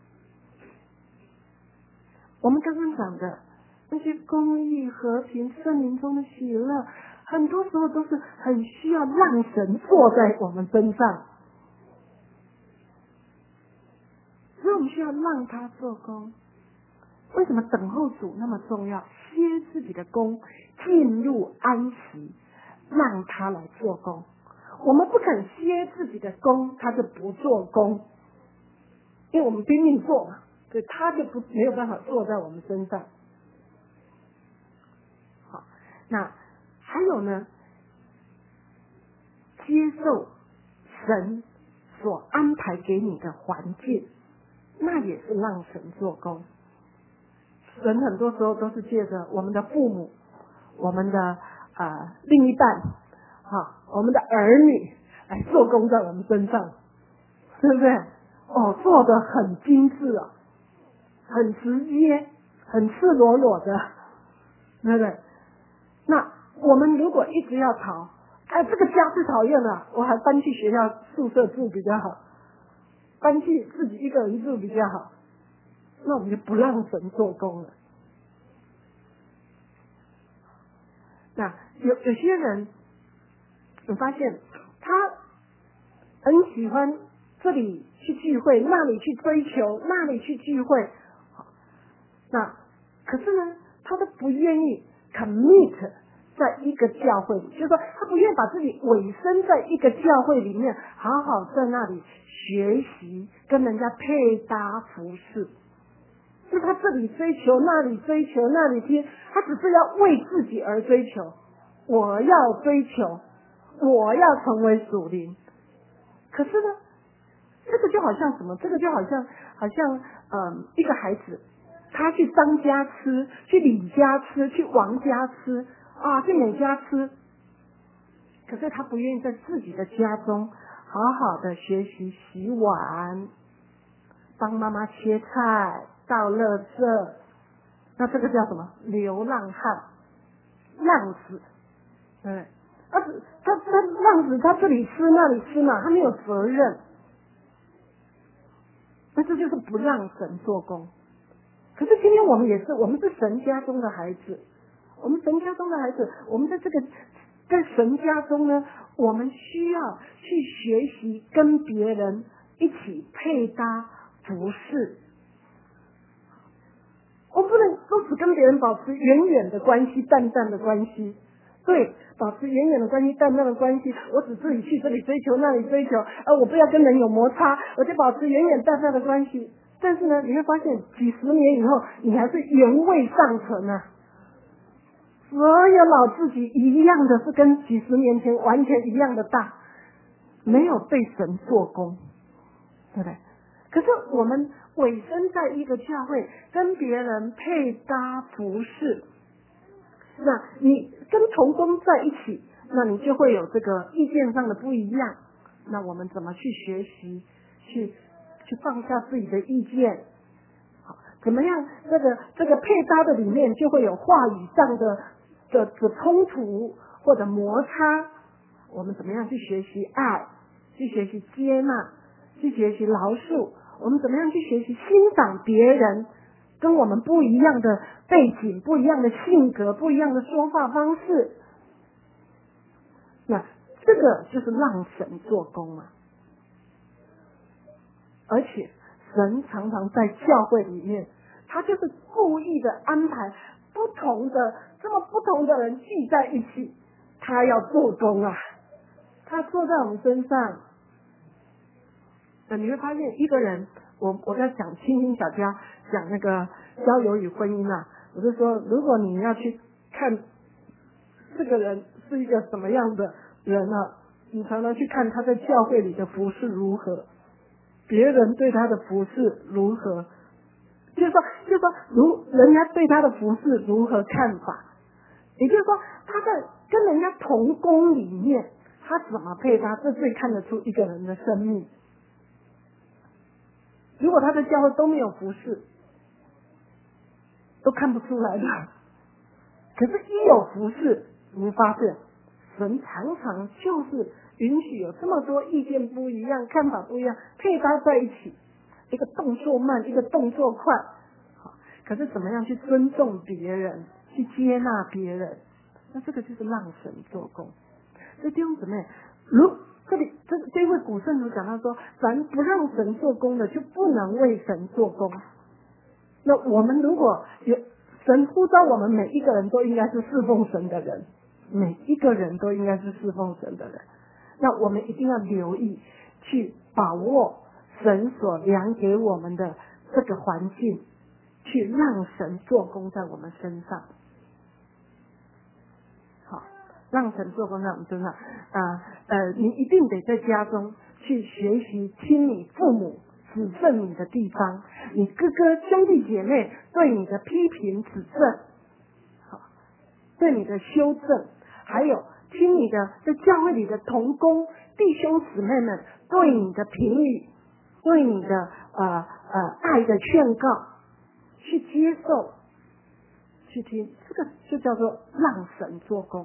我们刚刚讲的那些公义、和平、圣灵中的喜乐，很多时候都是很需要让神坐在我们身上，所以我们需要让他做工。为什么等候主那么重要？歇自己的工，进入安息，让他来做工。我们不肯歇自己的工，他就不做工，因为我们拼命做嘛，所以他就不没有办法坐在我们身上。好，那还有呢，接受神所安排给你的环境，那也是让神做工。神很多时候都是借着我们的父母、我们的呃另一半、啊我们的儿女来做工在我们身上，对不对？哦，做得很精致啊，很直接，很赤裸裸的，对不对？那我们如果一直要吵，哎，这个家最讨厌了，我还搬去学校宿舍住比较好，搬去自己一个人住比较好。那我们就不让神做工了。那有有些人，我发现他很喜欢这里去聚会，那里去追求，那里去聚会。那可是呢，他都不愿意 commit 在一个教会里，就是说他不愿意把自己委身在一个教会里面，好好在那里学习，跟人家配搭服侍。就他这里追求，那里追求，那里听，他只是要为自己而追求。我要追求，我要成为属灵。可是呢，这个就好像什么？这个就好像好像嗯，一个孩子，他去张家吃，去李家吃，去王家吃啊，去哪家吃？可是他不愿意在自己的家中好好的学习洗碗，帮妈妈切菜，倒垃圾。那这个叫什么？流浪汉，浪子。对，他他他浪子，他这里吃那里吃嘛，他没有责任。那这就是不让神做工。可是今天我们也是，我们是神家中的孩子，我们神家中的孩子，我们在这个在神家中呢，我们需要去学习跟别人一起配搭服侍。我不能都只跟别人保持远远的关系、淡淡的关系。对，保持远远的关系、淡淡的关系，我只自己去这里追求，那里追求，呃，我不要跟人有摩擦，我就保持远远淡淡的关系。但是呢，你会发现几十年以后，你还是原味尚存啊。所有老自己一样的是跟几十年前完全一样的大，没有被神做工，对不对？可是我们委身在一个教会，跟别人配搭服侍。那你跟同工在一起，那你就会有这个意见上的不一样。那我们怎么去学习，去去放下自己的意见？好，怎么样？这个这个配搭的里面就会有话语上的的的冲突或者摩擦。我们怎么样去学习爱，去学习接纳，去学习饶恕？我们怎么样去学习欣赏别人？跟我们不一样的背景，不一样的性格，不一样的说话方式，那这个就是让神做工啊！而且神常常在教会里面，他就是故意的安排不同的这么不同的人聚在一起，他要做工啊！他坐在我们身上，那你会发现一个人。我我在讲青青小家，讲那个交友与婚姻啊，我就说，如果你要去看这个人是一个什么样的人啊，你常常去看他在教会里的服侍如何，别人对他的服侍如何，就是说，就是说，如人家对他的服侍如何看法，也就是说，他在跟人家同工里面，他怎么配搭，这最看得出一个人的生命。如果他的教会都没有服侍，都看不出来的。可是，一有服侍，你会发现，神常常就是允许有这么多意见不一样、看法不一样，配搭在一起，一个动作慢，一个动作快。可是，怎么样去尊重别人，去接纳别人？那这个就是让神做工。所以弟兄姊妹，如这里这这位古圣徒讲到说，凡不让神做工的，就不能为神做工。那我们如果有神呼召我们每一个人都应该是侍奉神的人，每一个人都应该是侍奉神的人。那我们一定要留意，去把握神所量给我们的这个环境，去让神做工在我们身上。让神做工在我们身上啊呃，你一定得在家中去学习听你父母指正你的地方，你哥哥兄弟姐妹对你的批评指正，好，对你的修正，还有听你的在教会里的同工弟兄姊妹们对你的评语，对你的呃呃爱的劝告，去接受，去听，这个就叫做让神做工。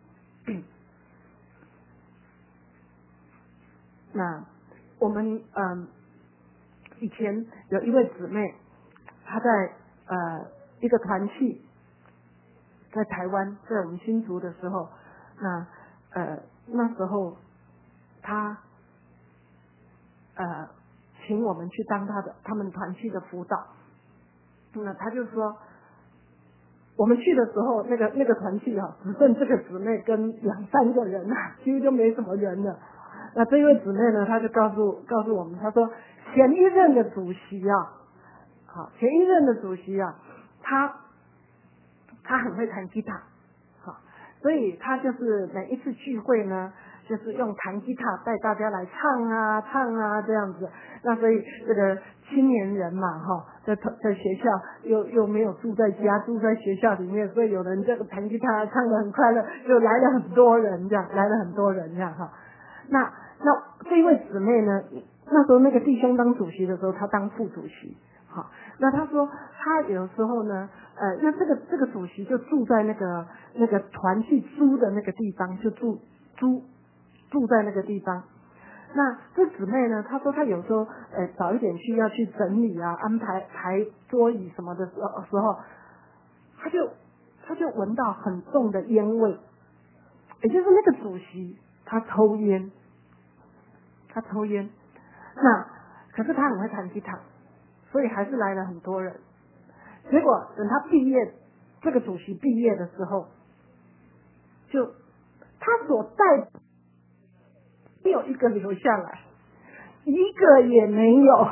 那我们嗯，以前有一位姊妹，她在呃一个团契，在台湾，在我们新竹的时候，那呃那时候她呃请我们去当他的他们团契的辅导。那他就说，我们去的时候，那个那个团契啊，只剩这个姊妹跟两三个人啊，几乎就没什么人了。那这位姊妹呢，她就告诉告诉我们，她说前一任的主席啊，好，前一任的主席啊，他他很会弹吉他，好，所以他就是每一次聚会呢，就是用弹吉他带大家来唱啊唱啊这样子。那所以这个青年人嘛，哈，在在学校又又没有住在家，住在学校里面，所以有人这个弹吉他唱得很快乐，就来了很多人这样，来了很多人这样哈。那那这位姊妹呢，那时候那个弟兄当主席的时候，他当副主席，好，那他说他有时候呢，呃，那这个这个主席就住在那个那个团去租的那个地方，就住租住在那个地方。那这姊妹呢，她说她有时候呃早一点去要去整理啊，安排排桌椅什么的时候，时候她就她就闻到很重的烟味，也就是那个主席他抽烟，他抽烟。那可是他很会弹吉他，所以还是来了很多人。结果等他毕业，这个主席毕业的时候，就他所带没有一个留下来，一个也没有。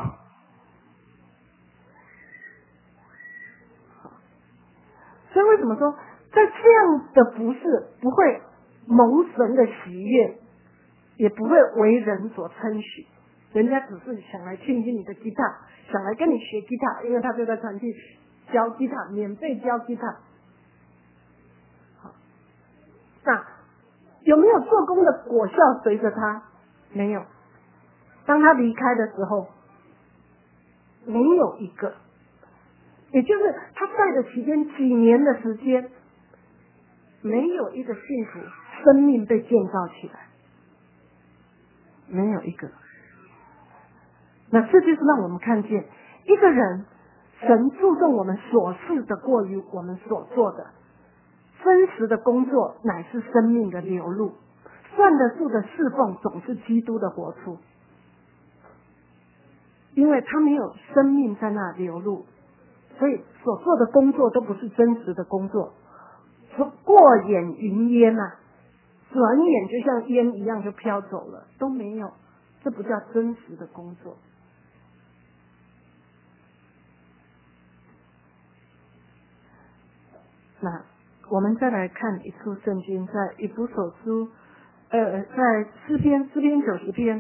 所以为什么说在这样的服事不会蒙神的喜悦，也不会为人所称许？人家只是想来听听你的吉他，想来跟你学吉他，因为他就在团契教吉他，免费教吉他。好，那有没有做工的果效随着他？没有。当他离开的时候，没有一个。也就是他在的期间几年的时间，没有一个信徒生命被建造起来，没有一个。那这就是让我们看见一个人，神注重我们所事的过于我们所做的，真实的工作乃是生命的流露，算得数的侍奉总是基督的活出，因为他没有生命在那流露，所以所做的工作都不是真实的工作，过眼云烟啊，转眼就像烟一样就飘走了，都没有，这不叫真实的工作。那我们再来看一处圣经，在以弗所书，呃，在诗篇诗篇九十篇。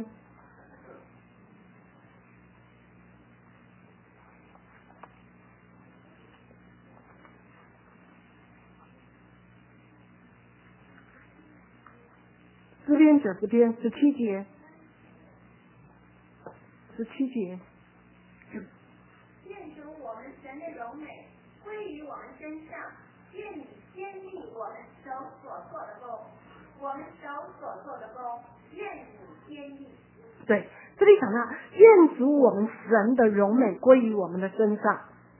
诗篇九十篇十七节，十七节。 愿主我们神的荣美归于我们身上，愿你坚立我们手所做的工，我们手所做的工，愿你坚立。 对，这里讲到愿主我们神的荣美归于我们的身上，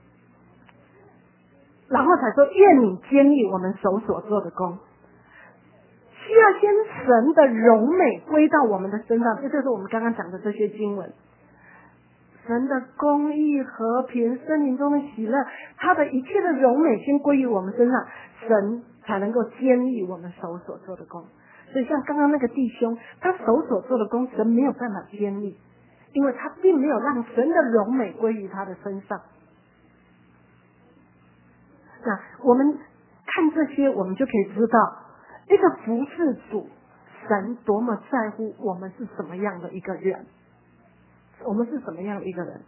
然后才说愿你坚立我们手所做的工。需要先神的荣美归到我们的身上，这就是我们刚刚讲的这些经文。神的公义、和平、森林中的喜乐，他的一切的荣美先归于我们身上，神才能够坚立我们手所做的工。所以像刚刚那个弟兄，他手所做的工，神没有办法坚立，因为他并没有让神的荣美归于他的身上。那我们看这些，我们就可以知道一个服事主，神多么在乎我们是什么样的一个人，我们是什么样的一个人。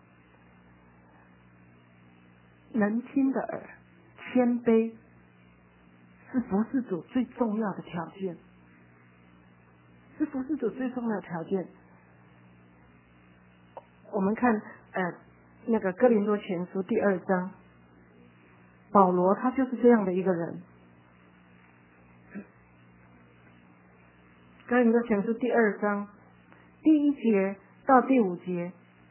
能听的耳，谦卑，是服事主最重要的条件，是服事主最重要的条件。我们看呃那个哥林多前书第二章，保罗他就是这样的一个人。哥林多前书第二章第一节到第五节，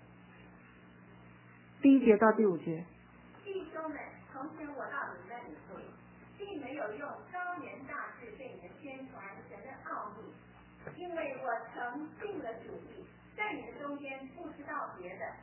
第一节到第五节。 弟兄们，从前我到你那里去，并没有用高言大志对你们宣传神的奥秘，因为我曾尽了主意，在你们中间不知道别的，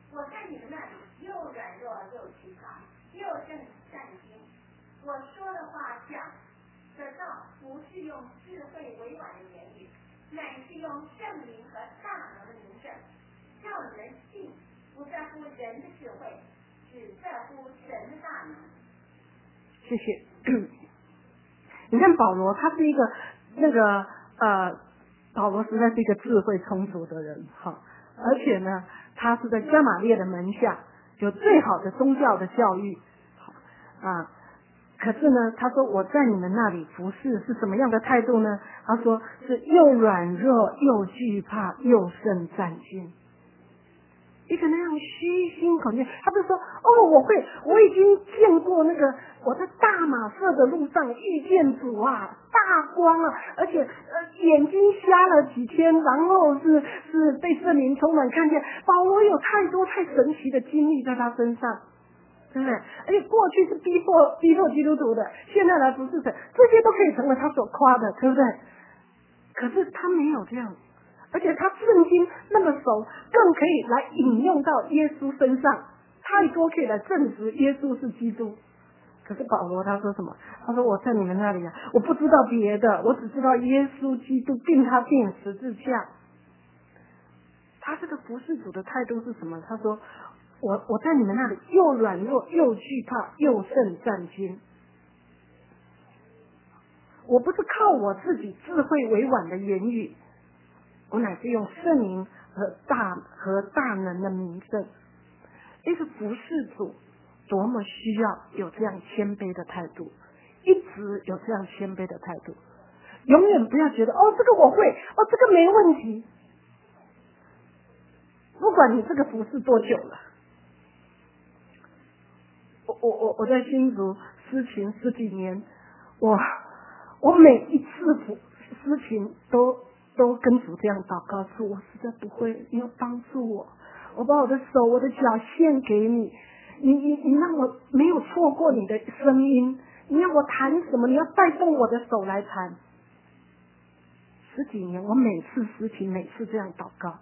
我在你们那里又软弱又疲乏，又甚战惊。我说的话讲的道，不是用智慧委婉的言语，乃是用圣灵和大能的名证，叫人信，不在乎人的智慧，只在乎神的大能。 谢谢。你看保罗，他是一个那个呃，保罗实在是一个智慧充足的人，哈，而且呢，他是在加玛列的门下有最好的宗教的教育，啊，可是呢，他说我在你们那里服侍是什么样的态度呢？他说是又软弱又惧怕又甚战兢。一个那样虚心口念，他不是说哦，我会，我已经见过那个我在大马色的路上遇见主啊，大光啊，而且呃眼睛瞎了几天，然后是是被圣灵充满，看见保罗有太多太神奇的经历在他身上，对不对？而且过去是逼迫逼迫基督徒的，现在来不是神，这些都可以成为他所夸的，对不对？可是他没有这样。而且他圣经那么熟，更可以来引用到耶稣身上，太多可以来证实耶稣是基督。可是保罗他说什么？他说我在你们那里啊，我不知道别的，我只知道耶稣基督并他定十字架。他这个服侍主的态度是什么？他说我我在你们那里又软弱又惧怕又甚战兢。我不是靠我自己智慧委婉的言语，我乃是用圣灵和大和大能的名证。一个服侍主多么需要有这样谦卑的态度，一直有这样谦卑的态度，永远不要觉得哦这个我会，哦这个没问题。不管你这个服侍多久了，我我我我在新竹司琴十几年，我我每一次服司琴都都跟主这样祷告说，我实在不会，你要帮助我，我把我的手我的脚献给你，你你你让我没有错过你的声音，你让我弹什么，你要带动我的手来弹。十几年我每次司琴每次这样祷告，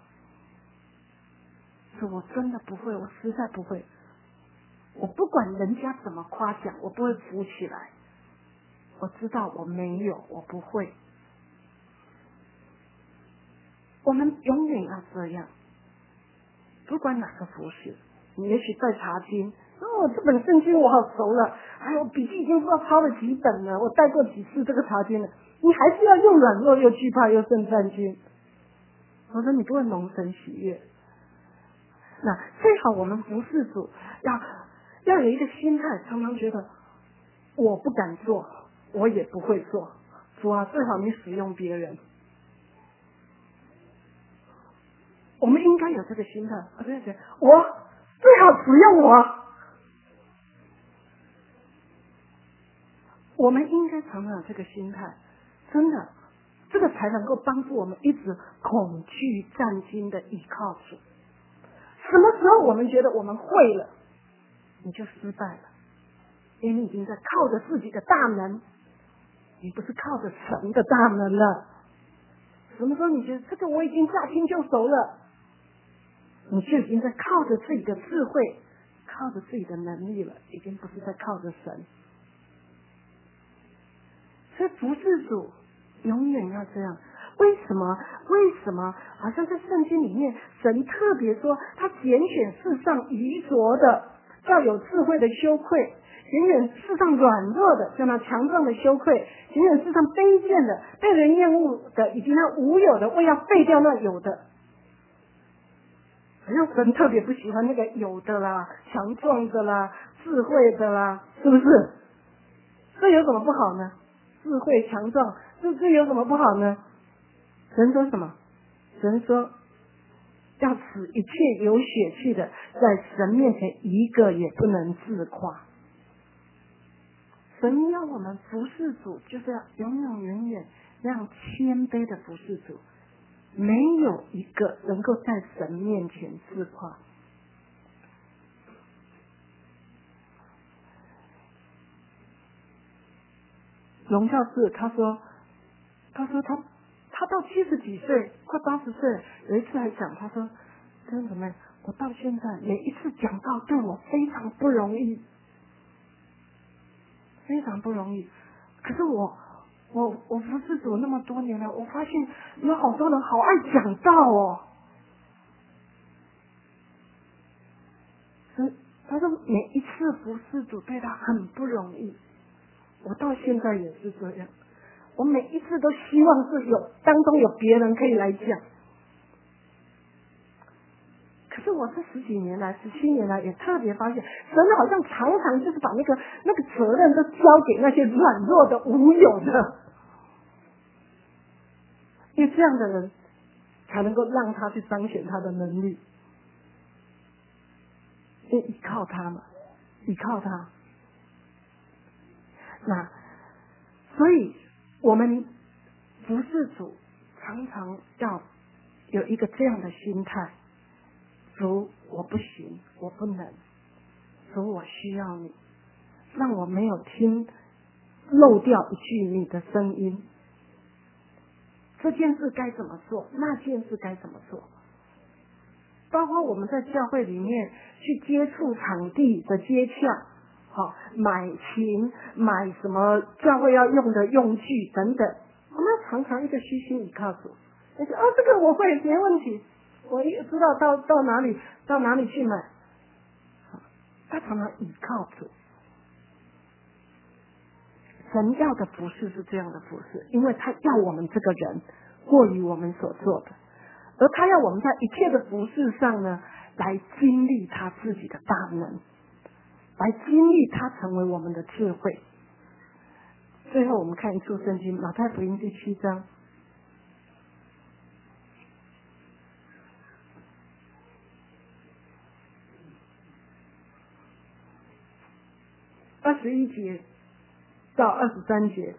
说我真的不会，我实在不会，我不管人家怎么夸奖，我不会浮起来，我知道我没有，我不会。我们永远要这样，不管哪个服饰，你也许在查经，哦，这本圣经我好熟了，哎，我笔记已经不知道抄了几本了，我带过几次这个查经了，你还是要又软弱又惧怕又甚战兢。我说你不会蒙神喜悦。那最好我们服侍主要要有一个心态，常常觉得我不敢做，我也不会做，主啊，最好你使用别人。我们应该有这个心态，我真的觉得我最好使用我。我们应该常常有这个心态，真的，这个才能够帮助我们一直恐惧战兢的依靠主。什么时候我们觉得我们会了，你就失败了，因为你已经在靠着自己的大能，你不是靠着神的大能了。什么时候你觉得这个我已经驾轻就熟了，你就已经在靠着自己的智慧，靠着自己的能力了，已经不是在靠着神。所以服侍主永远要这样。为什么？为什么？好像在圣经里面，神特别说，他拣选世上愚拙的，叫有智慧的羞愧；拣选世上软弱的，叫那强壮的羞愧；拣选世上卑贱的，被人厌恶的，以及那无有的，为要废掉那有的。好像神特别不喜欢那个有的啦、强壮的啦、智慧的啦，是不是？这有什么不好呢？智慧强壮，这这有什么不好呢？神说什么？神说要使一切有血气的在神面前一个也不能自夸。神要我们服侍主，就是要永永远远那样谦卑的服侍主，没有一个能够在神面前自夸。龙教士他说，他说他他到七十几岁，快八十岁，有一次还讲，他说弟兄姊妹，我到现在每一次讲道对我非常不容易，非常不容易。可是我我我服侍主那么多年了，我发现有好多人好爱讲道哦。他说每一次服侍主对他很不容易，我到现在也是这样。我每一次都希望是有当中有别人可以来讲。可是我这十几年来、十七年来也特别发现，神好像常常就是把那个那个责任都交给那些软弱的、无有的，因为这样的人才能够让他去彰显他的能力，因为依靠他嘛，依靠他。那所以我们服侍主常常要有一个这样的心态。主，我不行，我不能，主，我需要你，让我没有听漏掉一句你的声音。这件事该怎么做，那件事该怎么做，包括我们在教会里面去接触场地的接洽，好，买琴，买什么教会要用的用具等等，我们要常常一个虚心倚靠主。你说哦，这个我会，没问题。我也知道到到哪里到哪里去买，他常常依靠主。神要的服事是这样的服事，因为他要我们这个人过于我们所做的，而他要我们在一切的服事上呢，来经历他自己的大能，来经历他成为我们的智慧。最后我们看一处圣经，马太福音第七章。二十一节到二十三节。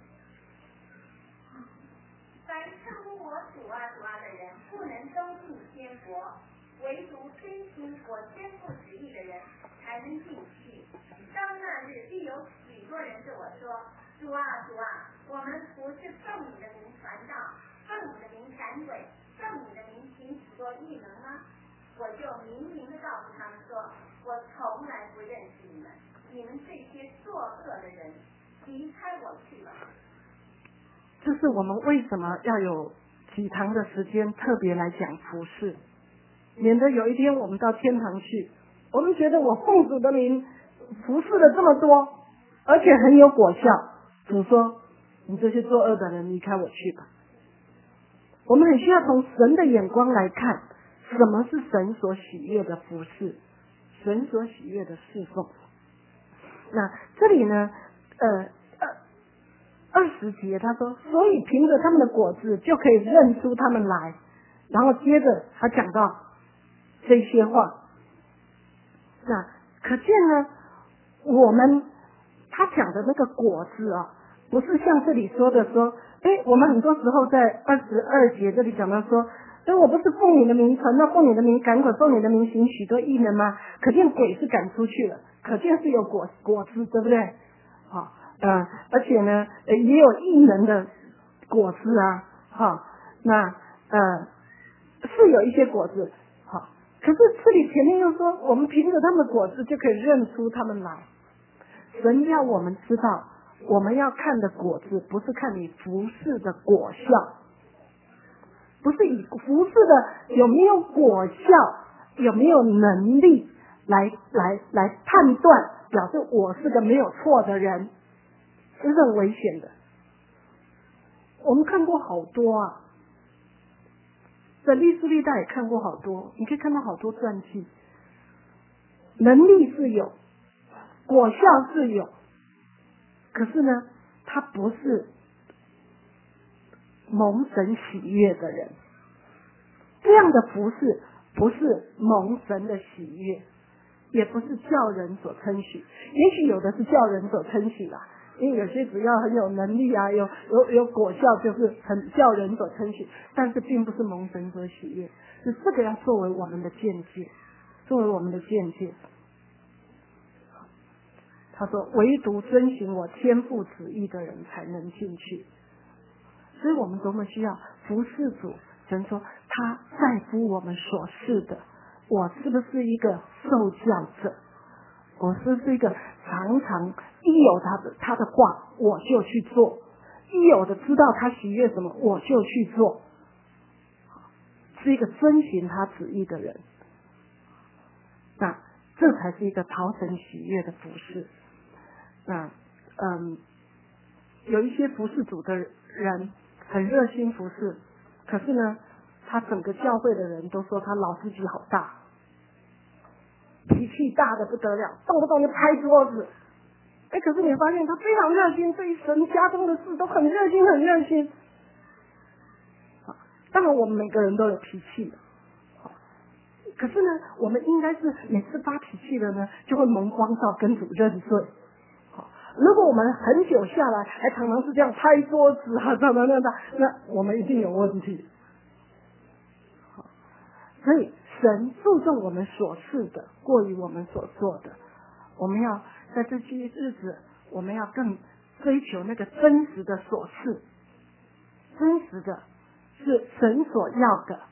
凡称呼我主啊主啊的人，不能都进天国，唯独遵行我天父旨意的人才能进去。当那日，必有许多人对我说：主啊主啊，我们不是奉你的名传道，奉你的名赶鬼，奉你的名行许多异能吗？我就明明的告诉他们说，我从来不认识你们。你们这些作恶的人，离开我去吧。 这是我们为什么要有几堂的时间特别来讲服事，免得有一天我们到天堂去，我们觉得我奉主的名服事了这么多，而且很有果效，主说你这些作恶的人离开我去吧。我们很需要从神的眼光来看，什么是神所喜悦的服事，神所喜悦的侍奉。那这里呢，呃，二二十节他说，所以凭着他们的果子就可以认出他们来。然后接着他讲到这些话，那可见呢，我们他讲的那个果子啊，不是像这里说的说，哎，我们很多时候在二十二节这里讲到说，哎，我不是奉你的名传道，奉你的名赶鬼，奉你的名行许多异能吗？可见鬼是赶出去了。可见是有果果子，对不对？好，呃，而且呢，呃，也有异能的果子啊，哈，那呃是有一些果子，好，可是这里前面又说，我们凭着他们的果子就可以认出他们来。神要我们知道，我们要看的果子，不是看你服事的果效，不是以服事的有没有果效，有没有能力。来来来判断，表示我是个没有错的人，这是很危险的。我们看过好多啊，在历史历代也看过好多，你可以看到好多传记，能力是有，果效是有，可是呢，他不是蒙神喜悦的人，这样的服事不是蒙神的喜悦。也不是叫人所称许，也许有的是叫人所称许啦，因为有些只要很有能力啊，有有有果效，就是很叫人所称许，但是并不是蒙神所喜悦，是这个要作为我们的见解，作为我们的见解。他说，唯独遵行我天父旨意的人才能进去，所以我们多么需要服侍主。神说他在乎我们所事的， 我是不是一个受教者？我是不是一个常常一有他的他的话我就去做，一有的知道他喜悦什么我就去做，是一个遵循他旨意的人。那这才是一个讨神喜悦的服事。那嗯，有一些服事主的人很热心服事，可是呢，他整个教会的人都说他老司机好大，脾气大的不得了，动不动就拍桌子。哎，可是你发现他非常热心，对于神家中的事都很热心，很热心。当然，我们每个人都有脾气，可是呢，我们应该是每次发脾气的呢，就会蒙光照跟主认罪。如果我们很久下来，还常常是这样拍桌子啊，怎么样的，那我们一定有问题。所以神注重我们所事的，过于我们所做的。我们要在这些日子，我们要更追求那个真实的所事，真实的是神所要的。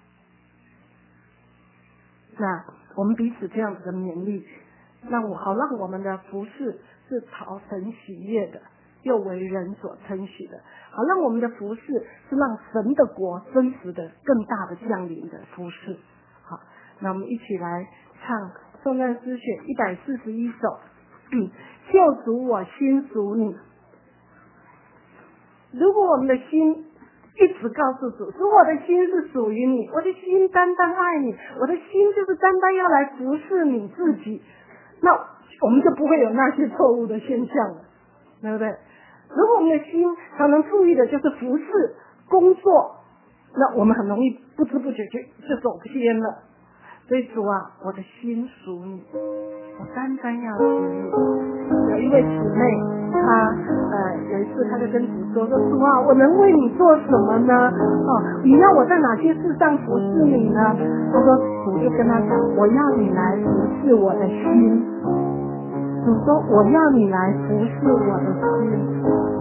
那我们彼此这样子的勉励，让我好让我们的服事是讨神喜悦的，又为人所称许的，好让我们的服事是让神的国真实的更大的降临的服事。好，那我们一起来唱颂赞诗选一百四十一首，嗯，救赎我心属你。如果我们的心一直告诉主，说我的心是属于你，我的心单单爱你，我的心就是单单要来服侍你自己，那我们就不会有那些错误的现象了，对不对？如果我们的心常常注意的就是服侍工作，那我们很容易不知不觉就就走偏了。所以主啊，我的心属你，我单单要属你。有一位姊妹，她呃有一次她就跟主说说主啊，我能为你做什么呢？哦，你要我在哪些事上服侍你呢？她说主就跟她讲，我要你来服侍我的心。主说我要你来服侍我的心。